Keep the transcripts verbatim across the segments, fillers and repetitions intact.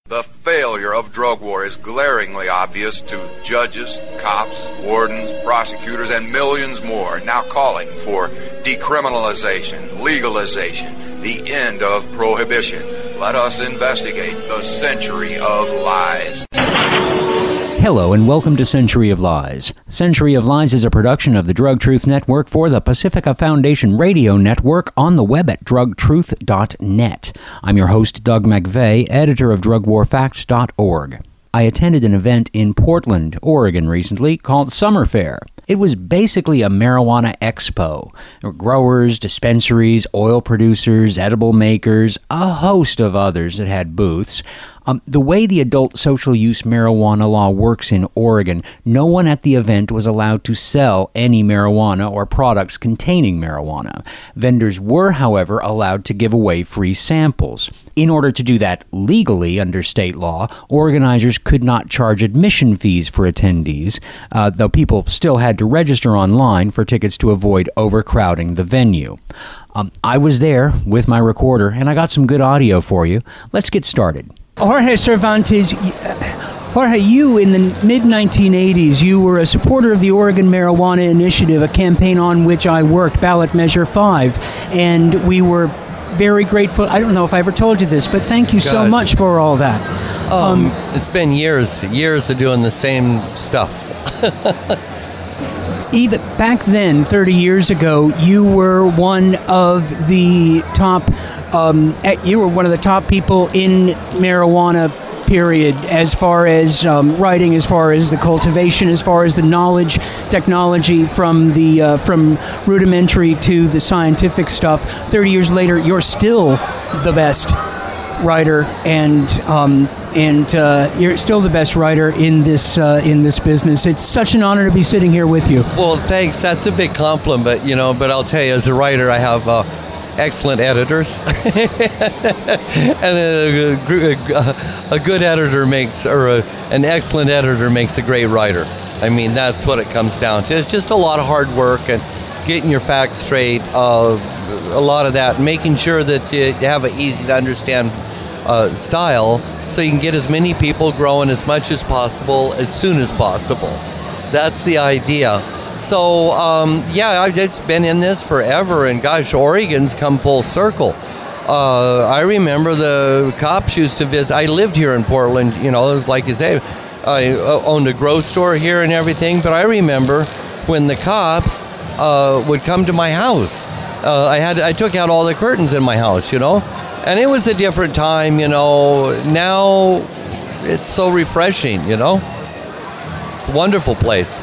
The failure of drug war is glaringly obvious to judges, cops, wardens, prosecutors, and millions more now calling for decriminalization, legalization, the end of prohibition. Let us investigate the century of lies. Hello and welcome to Century of Lies. Century of Lies is a production of the Drug Truth Network for the Pacifica Foundation Radio Network on the web at drug truth dot net. I'm your host, Doug McVeigh, editor of drug war facts dot org. I attended an event in Portland, Oregon recently called Summer Fair. It was basically a marijuana expo. There were growers, dispensaries, oil producers, edible makers, a host of others that had booths. Um, the way the adult social use marijuana law works in Oregon, no one at the event was allowed to sell any marijuana or products containing marijuana. Vendors were, however, allowed to give away free samples. In order to do that legally under state law, organizers could not charge admission fees for attendees, uh, though people still had to register online for tickets to avoid overcrowding the venue. Um, I was there with my recorder, and I got some good audio for you. Let's get started. Jorge Cervantes, Jorge, you in the mid nineteen eighties, you were a supporter of the Oregon Marijuana Initiative, a campaign on which I worked, Ballot Measure five, and we were very grateful. I don't know if I ever told you this, but thank you so God. much for all that. Um, um, it's been years, years of doing the same stuff. Even back then, thirty years ago, you were one of the top. Um, you were one of the top people in marijuana, period, as far as um, writing, as far as the cultivation, as far as the knowledge, technology, from the uh, from rudimentary to the scientific stuff. thirty years later, you're still the best writer, and um, and uh, you're still the best writer in this uh, in this business. It's such an honor to be sitting here with you. Well, thanks. That's a big compliment, you know. But I'll tell you, as a writer, I have uh, excellent editors, and a, a, a good editor makes, or a, an excellent editor makes a great writer. I mean, that's what it comes down to. It's just a lot of hard work and getting your facts straight. Uh, a lot of that, making sure that you have an easy to understand uh, style, so you can get as many people growing as much as possible as soon as possible. That's the idea. So, um, yeah, I've just been in this forever, and gosh, Oregon's come full circle. Uh, I remember the cops used to visit. I lived here in Portland, you know, it was like you say, I owned a grocery store here and everything, but I remember when the cops uh, would come to my house. Uh, I had I took out all the curtains in my house, you know, and it was a different time, you know. Now it's so refreshing, you know. It's a wonderful place.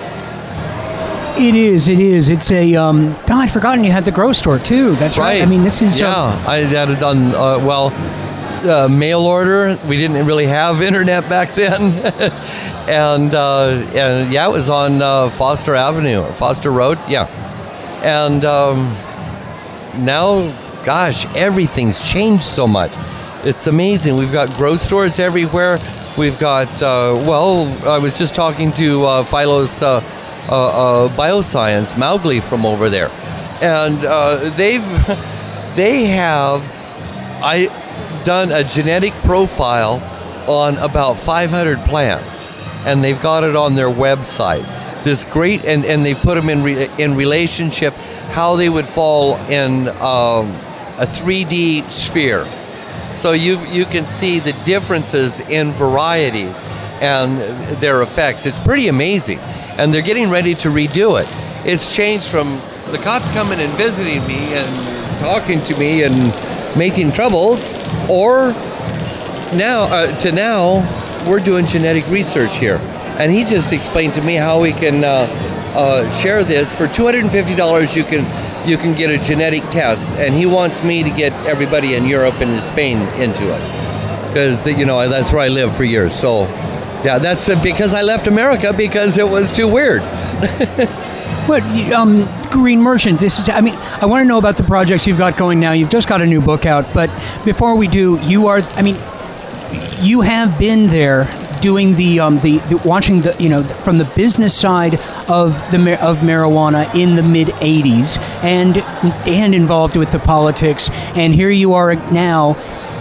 It is, it is. It's a, um, oh, I'd forgotten you had the grocery store, too. That's right. right. I mean, this is... Yeah, uh, I had it done, uh, well, uh, mail order. We didn't really have internet back then. and, uh, and, yeah, it was on uh, Foster Avenue, or Foster Road, yeah. And um, now, gosh, everything's changed so much. It's amazing. We've got grocery stores everywhere. We've got, uh, well, I was just talking to uh, Philo's... Uh, Uh, uh, Bioscience, Mowgli from over there, and uh, they've they have I done a genetic profile on about five hundred plants, and they've got it on their website. This great, and, and they put them in re, in relationship, how they would fall in um, a three D sphere, so you you can see the differences in varieties and their effects. It's pretty amazing. And they're getting ready to redo it. It's changed from the cops coming and visiting me and talking to me and making troubles, or now uh, to now we're doing genetic research here. And he just explained to me how we can uh, uh, share this for two hundred fifty dollars. You can you can get a genetic test, and he wants me to get everybody in Europe and in Spain into it, because you know that's where I lived for years. So. Yeah, that's uh, because I left America because it was too weird. But, um, Green Merchant, this is, I mean, I want to know about the projects you've got going now. You've just got a new book out, but before we do, you are, I mean, you have been there doing the, um, the, the watching the, you know, from the business side of the of marijuana in the mid eighties, and and involved with the politics, and here you are now.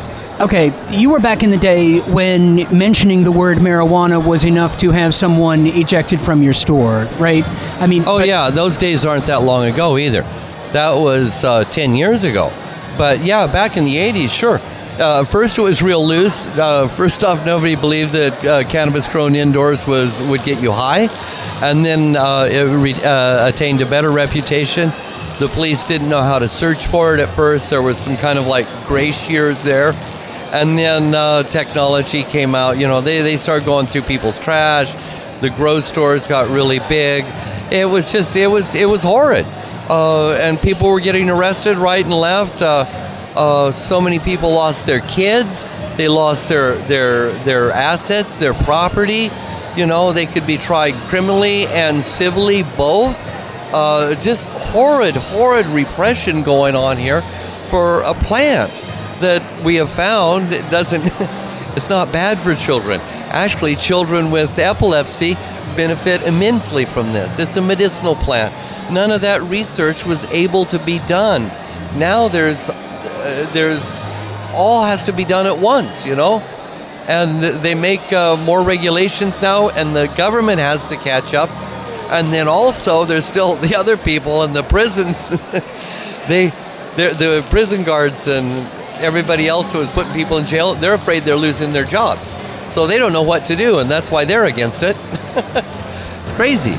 okay, you were back in the day when mentioning the word marijuana was enough to have someone ejected from your store, right? I mean, Oh, but- yeah, those days aren't that long ago either. That was uh, ten years ago. But yeah, back in the eighties, sure. Uh, first, it was real loose. Uh, first off, nobody believed that uh, cannabis grown indoors was would get you high. And then uh, it re- uh, attained a better reputation. The police didn't know how to search for it at first. There was some kind of like grace years there. And then uh, technology came out. You know, they, they started going through people's trash. The grow stores got really big. It was just, it was, it was horrid. Uh, and people were getting arrested right and left. Uh, uh, so many people lost their kids. They lost their, their, their assets, their property. You know, they could be tried criminally and civilly, both. Uh, just horrid, horrid repression going on here for a plant that we have found it doesn't, it's not bad for children. Actually, children with epilepsy benefit immensely from this. It's a medicinal plant. None of that research was able to be done. Now there's, uh, there's, all has to be done at once, you know? And th- they make uh, more regulations now, and the government has to catch up. And then also, there's still the other people in the prisons. they, the prison guards and everybody else who is putting people in jail, they're afraid they're losing their jobs. So they don't know what to do, and that's why they're against it. It's crazy.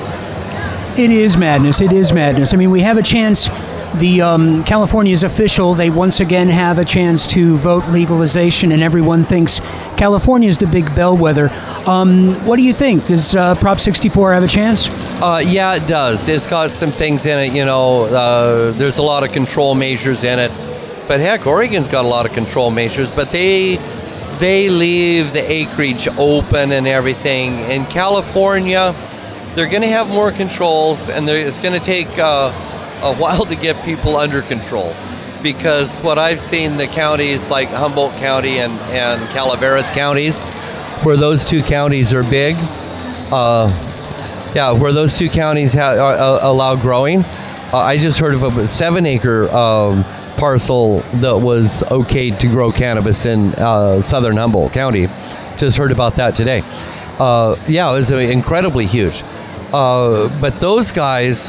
It is madness. It is madness. I mean, we have a chance. The um, California's official. They once again have a chance to vote legalization, and everyone thinks California is the big bellwether. Um, what do you think? Does uh, Prop sixty-four have a chance? Uh, yeah, it does. It's got some things in it. You know, uh, there's a lot of control measures in it. But heck, Oregon's got a lot of control measures. But they they leave the acreage open and everything. In California, they're going to have more controls, and it's going to take uh, a while to get people under control. Because what I've seen, the counties like Humboldt County and, and Calaveras counties, where those two counties are big, uh, yeah, where those two counties ha- uh, allow growing. Uh, I just heard of a seven-acre um, parcel that was okay to grow cannabis in uh, southern Humboldt County. Just heard about that today. Uh, yeah, it was uh, incredibly huge. Uh, but those guys,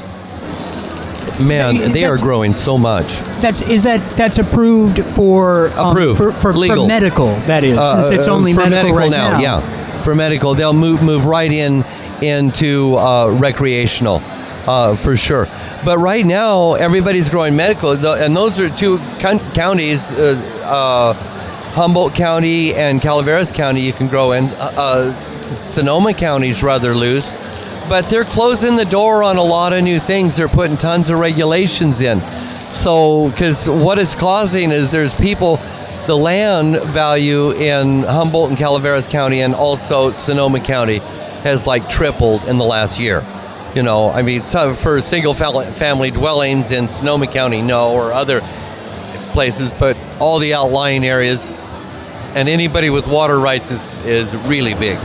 man, they are growing so much. That's is that that's approved for um, Approved. for, for, Legal. for medical. That is, Uh, since it's only for medical, medical right now, now. Yeah, for medical, they'll move move right in into uh, recreational, uh, for sure. But right now, everybody's growing medical, and those are two counties, uh, uh, Humboldt County and Calaveras County. You can grow in. Uh, Sonoma County's rather loose, but they're closing the door on a lot of new things. They're putting tons of regulations in. So, because what it's causing is there's people, the land value in Humboldt and Calaveras County and also Sonoma County has like tripled in the last year. You know, I mean, so for single family dwellings in Sonoma County, no, or other places, but all the outlying areas and anybody with water rights is, is really big.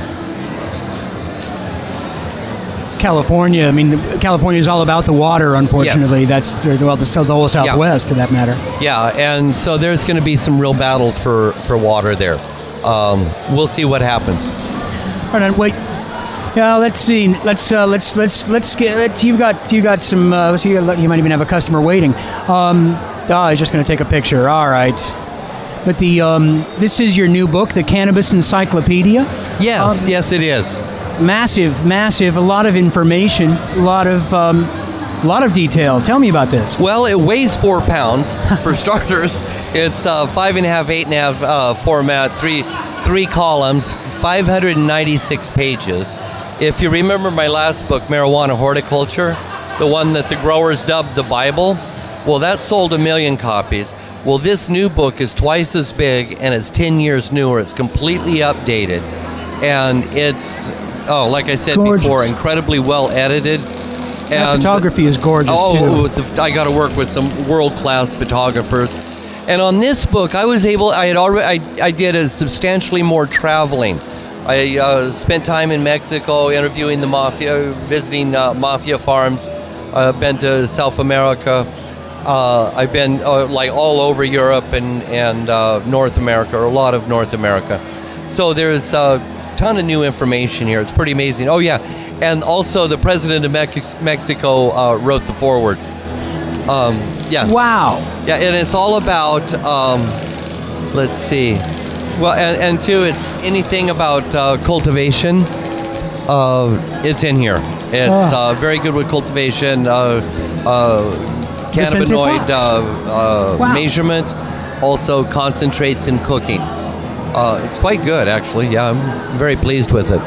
It's California. I mean, California is all about the water. Unfortunately, Yes. that's well, the, the whole Southwest, for that matter. Yeah, and so there's going to be some real battles for, for water there. Um, we'll see what happens. Hold on, wait. Yeah, let's see. Let's uh, let's let's let's get. Let's, you've got you got some. Uh, you, you might even have a customer waiting. Um, oh, I was just going to take a picture. All right. But the um, this is your new book, The Cannabis Encyclopedia. Yes, Um, yes, it is. Massive, massive. A lot of information. A lot of um, a lot of detail. Tell me about this. Well, it weighs four pounds for starters. It's uh, five and a half, eight and a half uh, format, three three columns, five hundred ninety-six pages. If you remember my last book, Marijuana Horticulture, the one that the growers dubbed the Bible, well, that sold a million copies. Well, this new book is twice as big, and it's ten years newer. It's completely updated, and it's, oh, like I said Gorgeous. before, incredibly well edited. The And photography is gorgeous Oh, too. the, I got to work with some world-class photographers. And on this book, I was able. I had already. I, I did a substantially more traveling. I uh, spent time in Mexico interviewing the mafia, visiting uh, mafia farms. I've been to South America, Uh, I've been uh, like all over Europe and and uh, North America, or a lot of North America. So there's a ton of new information here. It's pretty amazing. Oh yeah, and also the president of Mex- Mexico uh, wrote the foreword. Um, yeah. Wow. Yeah, and it's all about. Um, let's see. Well, and, and two, it's anything about uh, cultivation. Uh, it's in here. It's Oh. uh, very good with cultivation. Uh, uh, cannabinoid uh, uh, Wow. measurement, also concentrates in cooking. Uh, it's quite good, actually. Yeah, I'm very pleased with it.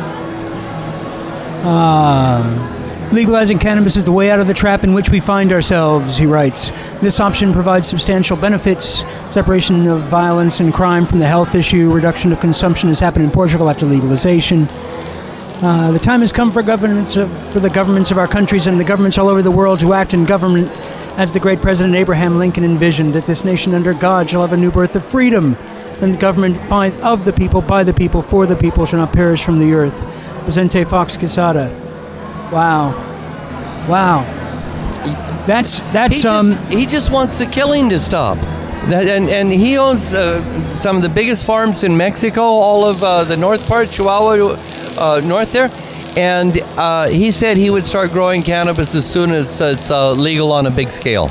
Uh, legalizing cannabis is the way out of the trap in which we find ourselves, he writes. This option provides substantial benefits. Separation of violence and crime from the health issue. Reduction of consumption has happened in Portugal after legalization. Uh, the time has come for governments of, for the governments of our countries and the governments all over the world to act in government as the great President Abraham Lincoln envisioned, that this nation under God shall have a new birth of freedom, and the government by, of the people, by the people, for the people shall not perish from the earth. Vicente Fox Quesada. Wow. Wow. That's, that's, He um... just, he just wants the killing to stop. That, and, and he owns uh, some of the biggest farms in Mexico, all of uh, the north part, Chihuahua, uh, north there. And uh, he said he would start growing cannabis as soon as it's uh, legal on a big scale.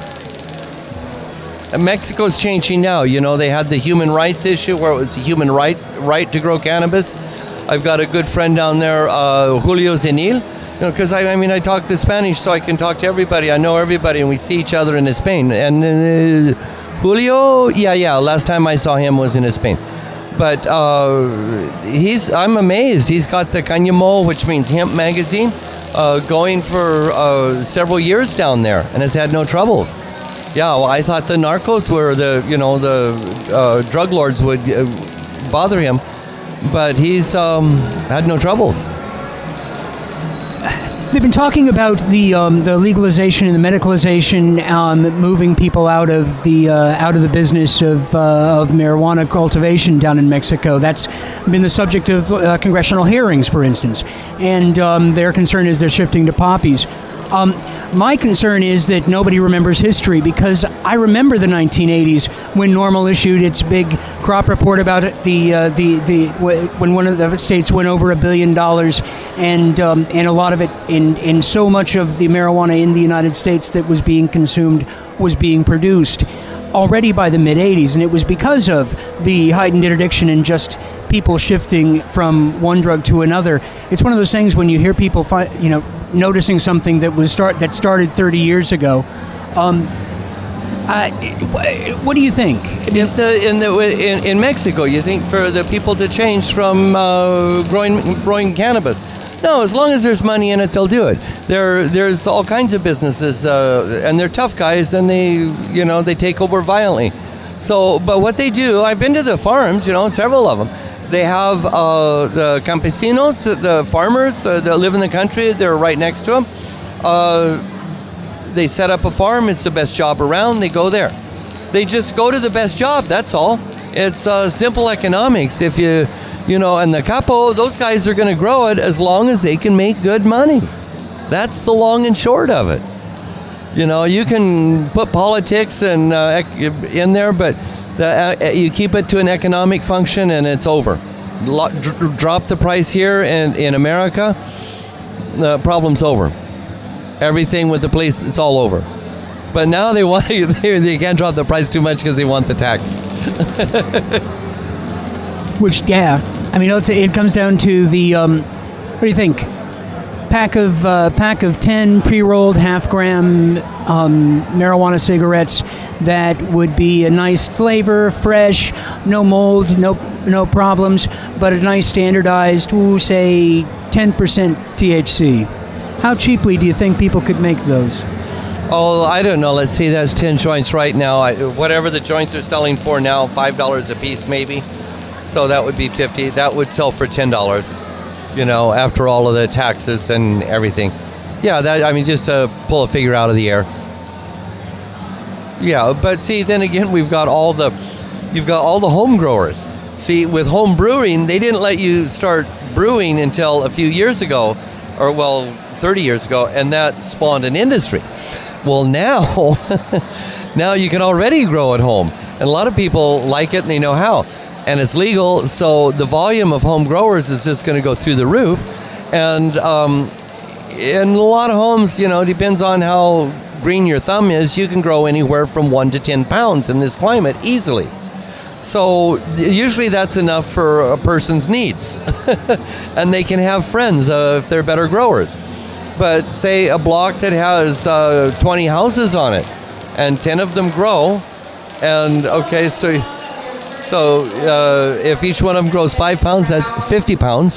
And Mexico's changing now. You know, they had the human rights issue where it was a human right right to grow cannabis. I've got a good friend down there, uh, Julio Zenil. You know, because I, I mean, I talk the Spanish, so I can talk to everybody. I know everybody, and we see each other in Spain. And uh, Julio, yeah, yeah. Last time I saw him was in Spain. But uh, he's, I'm amazed. He's got the Cañamo, which means hemp magazine, uh, going for uh, several years down there, and has had no troubles. Yeah, well, I thought the narcos were the, you know, the uh, drug lords would uh, bother him, but he's um, had no troubles. They've been talking about the um, the legalization and the medicalization, um, moving people out of the uh, out of the business of uh, of marijuana cultivation down in Mexico. That's been the subject of uh, congressional hearings, for instance, and um, their concern is they're shifting to poppies. Um, my concern is that nobody remembers history, because I remember the nineteen eighties when NORML issued its big crop report about the uh, the the when one of the states went over a billion dollars, and um, and a lot of it in in so much of the marijuana in the United States that was being consumed was being produced already by the mid eighties, and it was because of the heightened interdiction and just people shifting from one drug to another. It's one of those things when you hear people, fi- you know, noticing something that was start that started thirty years ago. Um, uh, what do you think? If the in the in, in Mexico, you think for the people to change from uh, growing growing cannabis? No, as long as there's money in it, they'll do it. There, there's all kinds of businesses, uh, and they're tough guys, and they, you know, they take over violently. So, but what they do, I've been to the farms, you know, several of them. They have uh, the campesinos, the farmers uh, that live in the country. They're right next to them. Uh, they set up a farm. It's the best job around. They go there. They just go to the best job. That's all. It's uh, simple economics. If you, you know, and the capo, those guys are going to grow it as long as they can make good money. That's the long and short of it. You know, you can put politics and uh, in there, but the, uh, you keep it to an economic function, and it's over. Lo- dr- drop the price here in, in America, the problem's over. Everything with the police, it's all over. But now they want they, they can't drop the price too much because they want the tax. Which, yeah, I mean, it's, it comes down to the. Um, what do you think? Pack of uh, pack of ten pre-rolled half-gram um, marijuana cigarettes that would be a nice flavor, fresh, no mold, no no problems, but a nice standardized, ooh, say ten percent T H C. How cheaply do you think people could make those? Oh, I don't know. Let's see. That's ten joints right now. I, whatever the joints are selling for now, five dollars a piece, maybe. So that would be fifty. That would sell for ten dollars. You know, after all of the taxes and everything. Yeah, that I mean, just to pull a figure out of the air. Yeah, but see, then again, we've got all the, you've got all the home growers. See, with home brewing, they didn't let you start brewing until a few years ago, or well, thirty years ago, and that spawned an industry. Well, now, now you can already grow at home. And a lot of people like it and they know how. And it's legal, so the volume of home growers is just going to go through the roof. And um, in a lot of homes, you know, it depends on how green your thumb is, you can grow anywhere from one to ten pounds in this climate easily. So usually that's enough for a person's needs. And they can have friends uh, if they're better growers. But say a block that has uh, twenty houses on it and ten of them grow, and okay, so so uh, if each one of them grows five pounds, that's fifty pounds.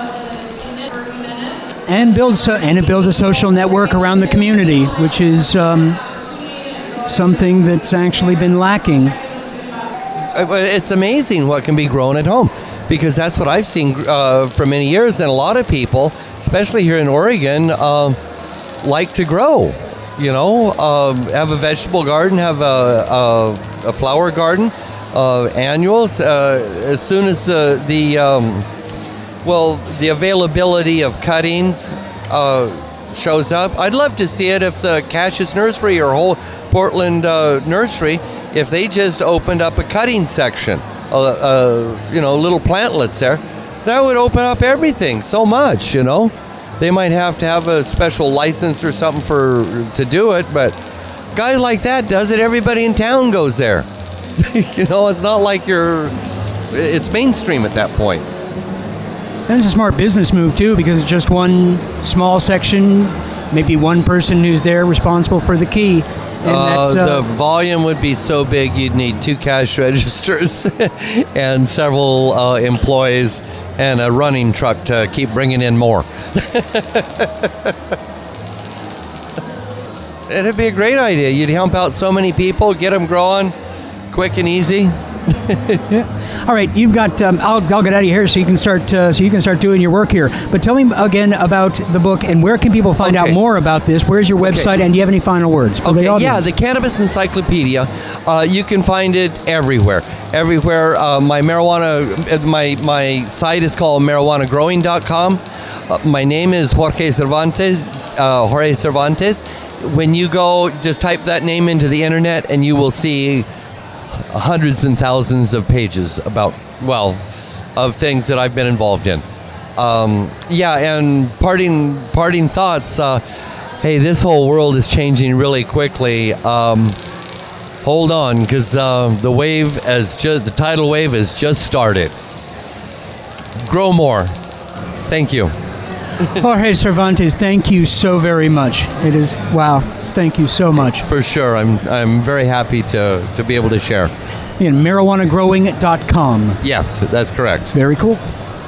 And builds uh, and it builds a social network around the community, which is um, something that's actually been lacking. It's amazing what can be grown at home, because that's what I've seen uh, for many years. And a lot of people, especially here in Oregon, uh, like to grow. You know, uh, have a vegetable garden, have a, a, a flower garden, uh, annuals. Uh, as soon as the the um, well, the availability of cuttings uh, shows up, I'd love to see it if the Cassius Nursery or whole Portland uh, Nursery, if they just opened up a cutting section, uh, uh, you know, little plantlets there, that would open up everything so much, you know. They might have to have a special license or something for to do it, but a guy like that does it, everybody in town goes there. You know, it's not like you're, it's mainstream at that point. And it's a smart business move, too, because it's just one small section, maybe one person who's there responsible for the key. And uh, that's, uh, the volume would be so big you'd need two cash registers and several uh, employees and a running truck to keep bringing in more. It'd be a great idea. You'd help out so many people, get them growing quick and easy. Yeah. All right, you've got. Um, I'll, I'll get out of here so you can start. Uh, so you can start doing your work here. But tell me again about the book and where can people find okay. out more about this? Where's your website? Okay. And do you have any final words for okay, the audience? Yeah, the Cannabis Encyclopedia. Uh, you can find it everywhere. Everywhere. Uh, my marijuana. My my site is called marijuana growing dot com. Uh, my name is Jorge Cervantes. Uh, Jorge Cervantes. When you go, just type that name into the internet, and you will see hundreds and thousands of pages about, well, of things that I've been involved in. Um, yeah, and parting parting thoughts. Uh, hey, this whole world is changing really quickly. Um, hold on, because uh, the wave, as ju- the tidal wave, has just started. Grow more. Thank you. Jorge Cervantes, thank you so very much. It is, wow, thank you so much. For sure. I'm I'm very happy to, to be able to share. In marijuana growing dot com. Yes, that's correct. Very cool.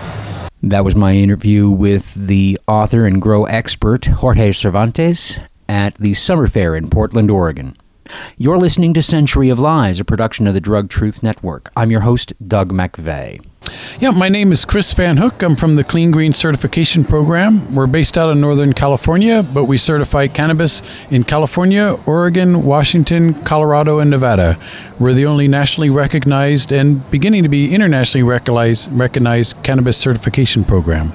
That was my interview with the author and grow expert, Jorge Cervantes, at the Summer Fair in Portland, Oregon. You're listening to Century of Lies, a production of the Drug Truth Network. I'm your host, Doug McVeigh. Yeah, my name is Chris Van Hook. I'm from the Clean Green Certification Program. We're based out of Northern California, but we certify cannabis in California, Oregon, Washington, Colorado, and Nevada. We're the only nationally recognized and beginning to be internationally recognized, recognized cannabis certification program.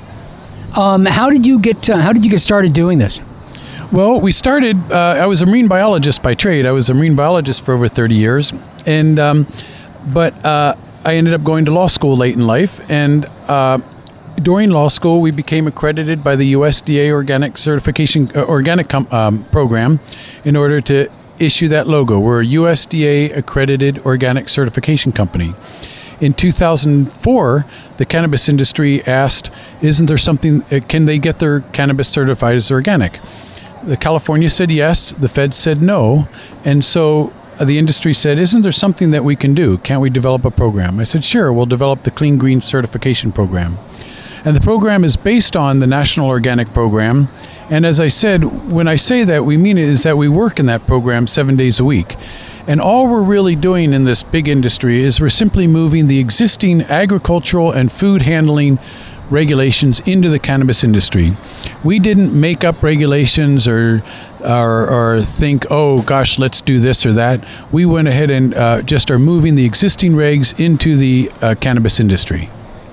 Um, how did you get uh, How did you get started doing this? Well, we started, uh, I was a marine biologist by trade. I was a marine biologist for over thirty years. And, um, but uh, I ended up going to law school late in life. And uh, during law school, we became accredited by the U S D A Organic Certification, uh, Organic com- um, Program in order to issue that logo. We're a U S D A accredited organic certification company. In two thousand four, the cannabis industry asked, isn't there something, uh, can they get their cannabis certified as organic? The California said yes, the feds said no, and so uh, the industry said, isn't there something that we can do? Can't we develop a program? I said, sure, we'll develop the Clean Green Certification Program. And the program is based on the National Organic Program, and as I said, when I say that, we mean it is that we work in that program seven days a week. And all we're really doing in this big industry is we're simply moving the existing agricultural and food handling regulations into the cannabis industry. We didn't make up regulations or or, or think, oh gosh, let's do this or that. We went ahead and uh, just are moving the existing regs into the uh, cannabis industry.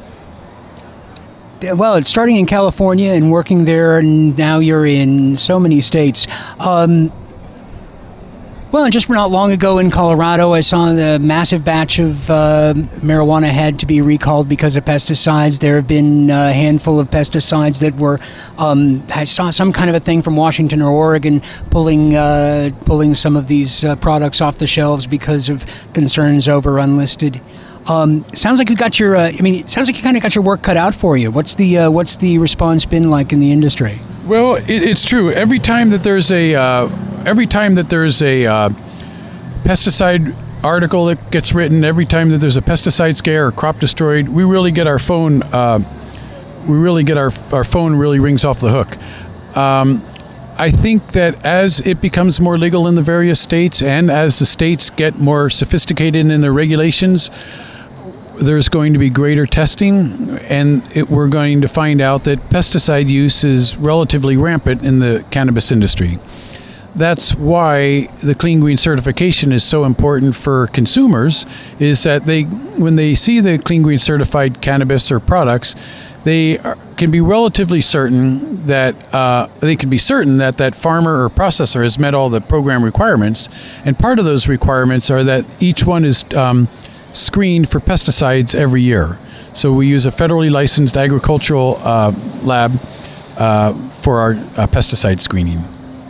Well, it's starting in California and working there, and now you're in so many states. Um, Well, and just not long ago in Colorado, I saw the massive batch of uh, marijuana had to be recalled because of pesticides. There have been a handful of pesticides that were, um, I saw some kind of a thing from Washington or Oregon pulling uh, pulling some of these uh, products off the shelves because of concerns over unlisted. Um, sounds like you got your, uh, I mean, it sounds like you kind of got your work cut out for you. What's the uh, what's the response been like in the industry? Well, it, it's true. Every time that there's a uh, every time that there's a uh, pesticide article that gets written, every time that there's a pesticide scare or crop destroyed, we really get our phone. Uh, we really get our our phone really rings off the hook. Um, I think that as it becomes more legal in the various states, and as the states get more sophisticated in their regulations, there's going to be greater testing, and it, we're going to find out that pesticide use is relatively rampant in the cannabis industry. That's why the Clean Green certification is so important for consumers, is that they, when they see the Clean Green certified cannabis or products, they are, can be relatively certain that uh, they can be certain that that farmer or processor has met all the program requirements, and part of those requirements are that each one is um, screened for pesticides every year. So we use a federally licensed agricultural uh, lab uh, for our uh, pesticide screening.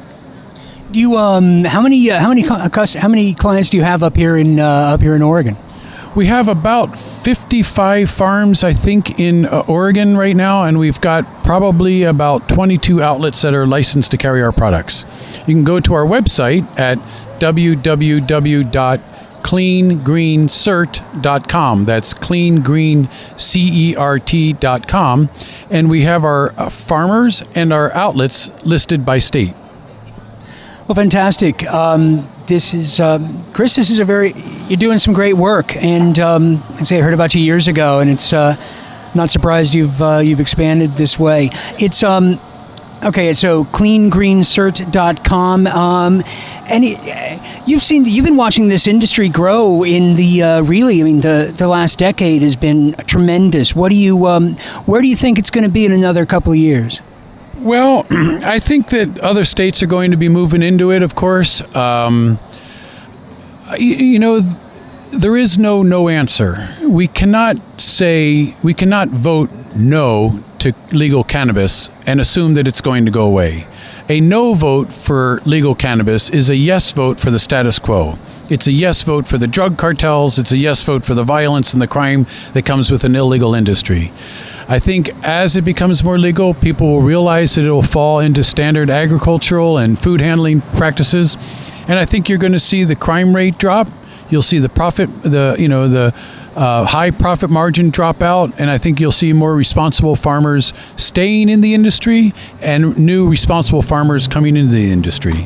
Do you um how many uh, how many cust- how many clients do you have up here in uh, up here in Oregon? We have about fifty-five farms, I think, in uh, Oregon right now, and we've got probably about twenty-two outlets that are licensed to carry our products. You can go to our website at w w w dot clean green cert dot com. That's clean green cert dot com, and we have our uh, farmers and our outlets listed by state. Well, fantastic. Um, this is, um, Chris, this is a very, you're doing some great work. And um, I say I heard about you years ago, and it's uh, not surprised you've uh, you've expanded this way. It's, um, okay, so clean green cert dot com. Um, and it, you've seen, you've been watching this industry grow in the, uh, really, I mean, the, the last decade has been tremendous. What do you, um, where do you think it's going to be in another couple of years? Well, I think that other states are going to be moving into it, of course. Um, you, you know, th- there is no no answer. We cannot say, we cannot vote no to legal cannabis and assume that it's going to go away. A no vote for legal cannabis is a yes vote for the status quo. It's a yes vote for the drug cartels. It's a yes vote for the violence and the crime that comes with an illegal industry. I think as it becomes more legal, people will realize that it will fall into standard agricultural and food handling practices. And I think you're going to see the crime rate drop. You'll see the profit, the you know, the uh, high profit margin drop out. And I think you'll see more responsible farmers staying in the industry and new responsible farmers coming into the industry.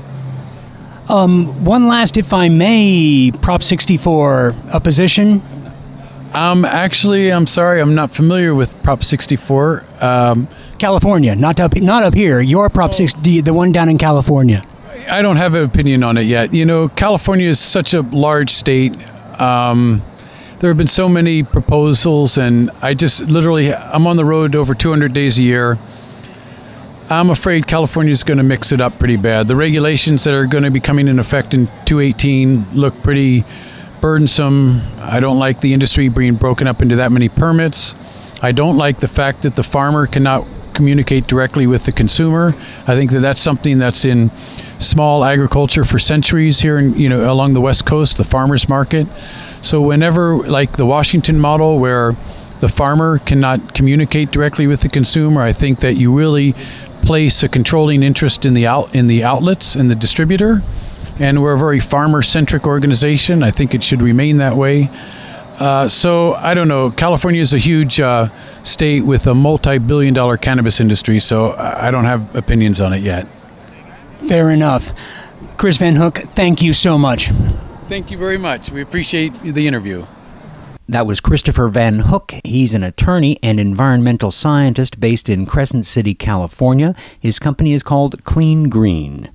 Um, one last, if I may, Prop sixty-four, opposition? Um, actually, I'm sorry, I'm not familiar with Prop sixty-four. Um, California, not up, not up here. Your Prop sixty, the one down in California. I don't have an opinion on it yet. You know, California is such a large state. Um, there have been so many proposals, and I just literally, I'm on the road over two hundred days a year. I'm afraid California is going to mix it up pretty bad. The regulations that are going to be coming in effect in two eighteen look pretty burdensome. I don't like the industry being broken up into that many permits. I don't like the fact that the farmer cannot communicate directly with the consumer. I think that that's something that's in small agriculture for centuries here in, you know, along the West Coast, the farmer's market. So whenever, like the Washington model where the farmer cannot communicate directly with the consumer, I think that you really place a controlling interest in the out in the outlets and the distributor. And we're a very farmer-centric organization. I think it should remain that way. Uh, so, I don't know. California is a huge uh, state with a multi-billion dollar cannabis industry, so I don't have opinions on it yet. Fair enough. Chris Van Hook, thank you so much. Thank you very much. We appreciate the interview. That was Christopher Van Hook. He's an attorney and environmental scientist based in Crescent City, California. His company is called Clean Green.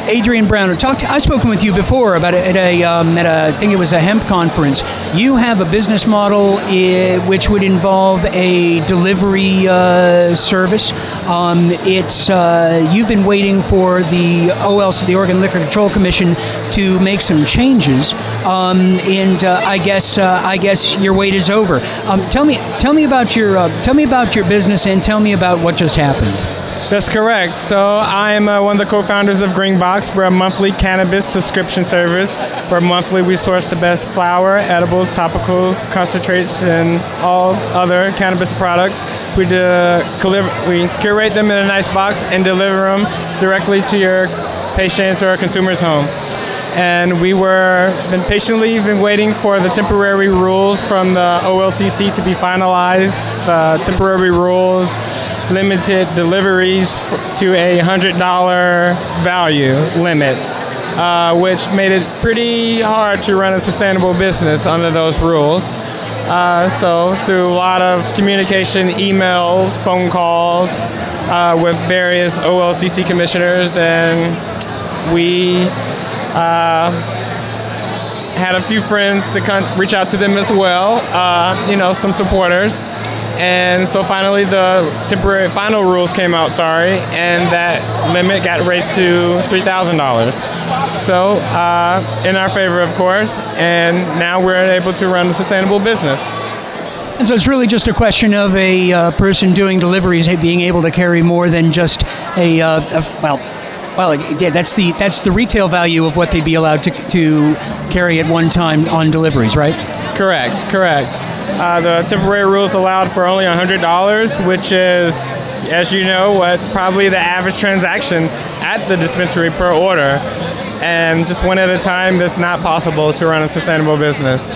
Adrian Brown, talked. I've spoken with you before about it at a, um, at a, I think it was a hemp conference. You have a business model I- which would involve a delivery uh, service. Um, it's uh, you've been waiting for the O L C, the Oregon Liquor Control Commission, to make some changes, um, and uh, I guess uh, I guess your wait is over. Um, tell me, tell me about your uh, tell me about your business, and tell me about what just happened. That's correct. So I'm uh, one of the co-founders of Greenbox. We're a monthly cannabis subscription service where monthly we source the best flower, edibles, topicals, concentrates, and all other cannabis products. We, do, we curate them in a nice box and deliver them directly to your patient's or consumer's home. And we were been patiently been waiting for the temporary rules from the O L C C to be finalized. The temporary rules limited deliveries to a one hundred dollars value limit, uh, which made it pretty hard to run a sustainable business under those rules. Uh, so through a lot of communication, emails, phone calls uh, with various O L C C commissioners, and we uh, had a few friends to con- reach out to them as well, uh, you know, some supporters. And so finally the temporary final rules came out, sorry, and that limit got raised to three thousand dollars. So uh, in our favor, of course, and now we're able to run a sustainable business. And so it's really just a question of a uh, person doing deliveries being able to carry more than just a, uh, a well, well, yeah, that's the that's the retail value of what they'd be allowed to to carry at one time on deliveries, right? Correct, correct. Uh, the temporary rules allowed for only one hundred dollars, which is, as you know, what probably the average transaction at the dispensary per order. And just one at a time, that's not possible to run a sustainable business.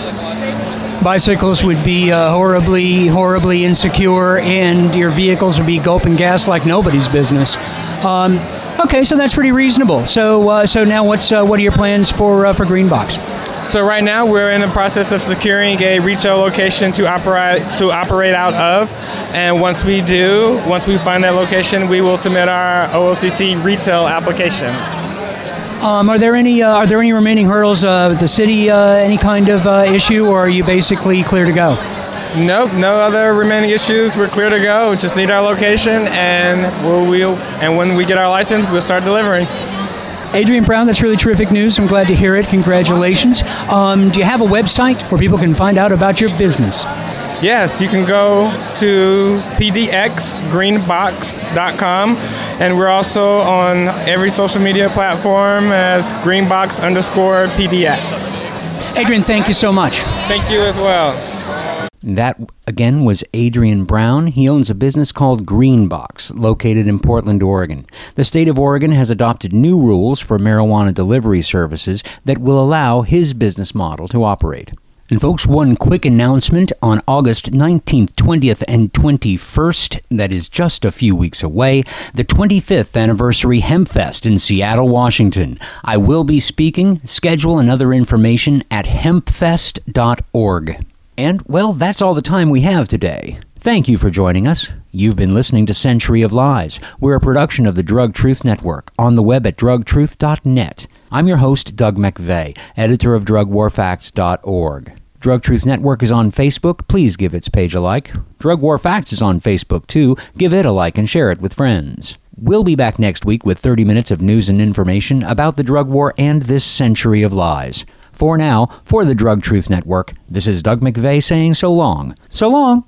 Bicycles would be uh, horribly, horribly insecure, and your vehicles would be gulping gas like nobody's business. Um, okay, so that's pretty reasonable. So, uh, so now, what's uh, what are your plans for uh, for Greenbox? So right now we're in the process of securing a retail location to operate to operate out of, and once we do, once we find that location, we will submit our O L C C retail application. Um, are there any uh, are there any remaining hurdles? Uh, with the city, uh, any kind of uh, issue, or are you basically clear to go? Nope, no other remaining issues. We're clear to go. We just need our location, and we'll, we'll and when we get our license, we'll start delivering. Adrian Brown, that's really terrific news. I'm glad to hear it. Congratulations. Um, do you have a website where people can find out about your business? Yes, you can go to p d x greenbox dot com, and we're also on every social media platform as greenbox underscore pdx. Adrian, thank you so much. Thank you as well. That, again, was Adrian Brown. He owns a business called Greenbox, located in Portland, Oregon. The state of Oregon has adopted new rules for marijuana delivery services that will allow his business model to operate. And folks, one quick announcement. On August nineteenth, twentieth, and twenty-first, that is just a few weeks away, the twenty-fifth anniversary HempFest in Seattle, Washington. I will be speaking. Schedule and other information at hempfest dot org. And, well, that's all the time we have today. Thank you for joining us. You've been listening to Century of Lies. We're a production of the Drug Truth Network on the web at drug truth dot net. I'm your host, Doug McVeigh, editor of drug war facts dot org. Drug Truth Network is on Facebook. Please give its page a like. Drug War Facts is on Facebook, too. Give it a like and share it with friends. We'll be back next week with thirty minutes of news and information about the drug war and this century of lies. For now, for the Drug Truth Network, this is Doug McVeigh saying so long. So long!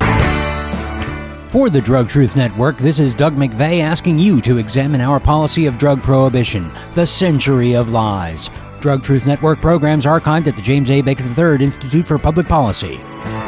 For the Drug Truth Network, this is Doug McVeigh asking you to examine our policy of drug prohibition, the century of lies. Drug Truth Network programs archived at the James A. Baker the third Institute for Public Policy.